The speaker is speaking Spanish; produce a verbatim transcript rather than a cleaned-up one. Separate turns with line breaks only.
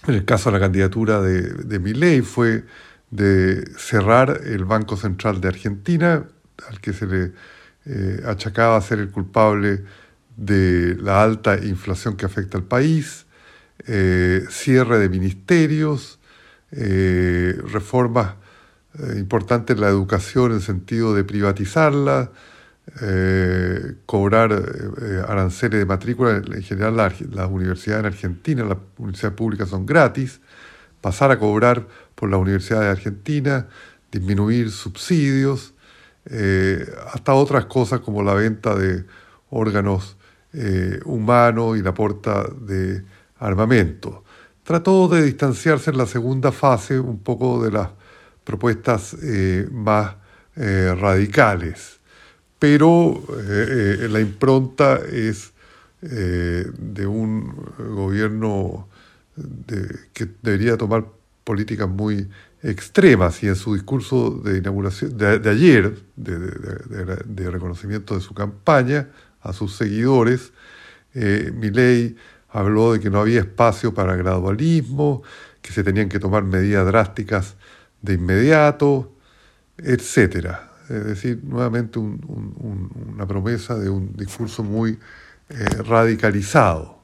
En el caso de la candidatura de, de Milei fue de cerrar el Banco Central de Argentina, al que se le eh, achacaba ser el culpable de la alta inflación que afecta al país, eh, cierre de ministerios, eh, reformas eh, importantes en la educación en sentido de privatizarla, eh, cobrar eh, aranceles de matrícula. En general la, las universidades en Argentina, las universidades públicas son gratis, pasar a cobrar por las universidades de Argentina, disminuir subsidios, eh, hasta otras cosas como la venta de órganos eh, humanos y la porta de armamento. Trató de distanciarse en la segunda fase un poco de las propuestas eh, más eh, radicales, pero eh, eh, la impronta es eh, de un gobierno de, que debería tomar políticas muy extremas, y en su discurso de inauguración de, de ayer, de, de, de, de reconocimiento de su campaña a sus seguidores, eh, Milei habló de que no había espacio para gradualismo, que se tenían que tomar medidas drásticas de inmediato, etcétera. Es decir, nuevamente un, un, un, una promesa de un discurso muy eh, radicalizado.